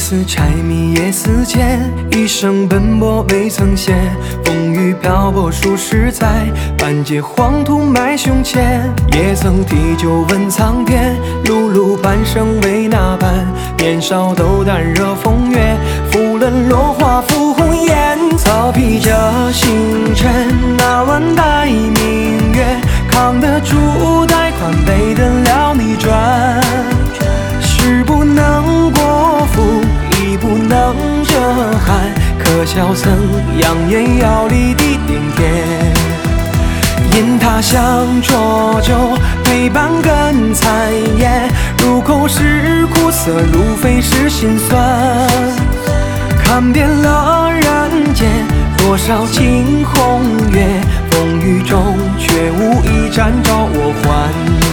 似柴米夜似剑，一生奔波未曾歇。风雨漂泊数十载，半截黄土埋胸前。也曾提酒问苍天，碌碌半生为哪般？年少斗胆惹风月，负冷落花负红颜。早披着星辰，哪晚大义明月？扛得住贷款，背得了你转。誓不能过腹，亦不能遮寒。可笑曾扬言要立地顶天。因他乡浊酒，陪伴更残烟。入口是苦涩，入肺是心酸。看遍了人间多少惊鸿月，风雨中却无一盏照我还。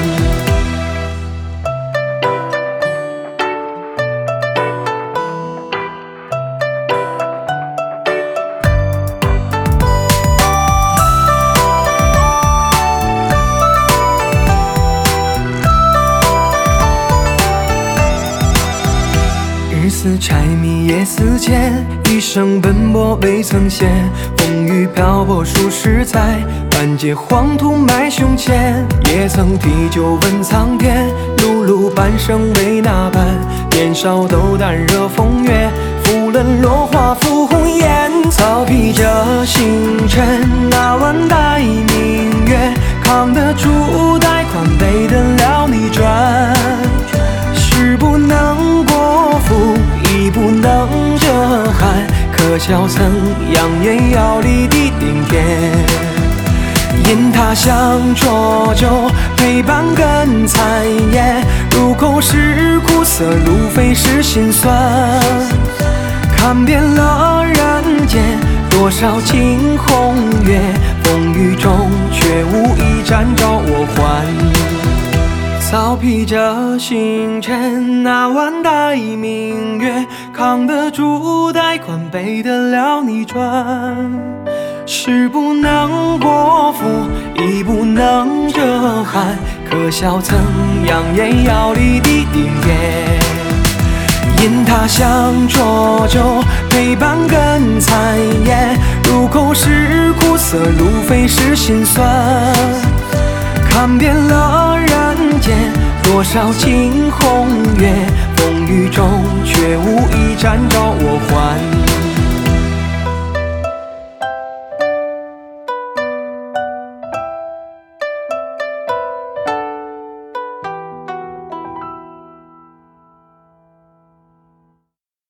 日似柴米夜似剑，一生奔波未曾歇。风雨漂泊数十载，半截黄土埋胸前。也曾提酒问苍天，碌碌半生为哪般？年少斗胆惹风月，负冷落花负红颜。早披着星辰，哪晚大义明月？扛得住贷款，背得了你转。誓不能过腹，亦不能遮寒。可笑曾扬言要立地顶天。因他乡浊酒，陪伴更残烟。入口是苦涩，入肺是心酸。看遍了人间多少惊鸿月，风雨中却无一盏照我还。早披着星辰，哪晚大义明月？扛得住贷款，背得了你转。誓不能过腹，亦不能遮寒。可笑曾扬言要立地顶天。因他乡浊酒，陪伴更残烟。入口是苦涩，入肺是心酸。看遍了人间多少惊鸿月，风雨中却无一盏照我还。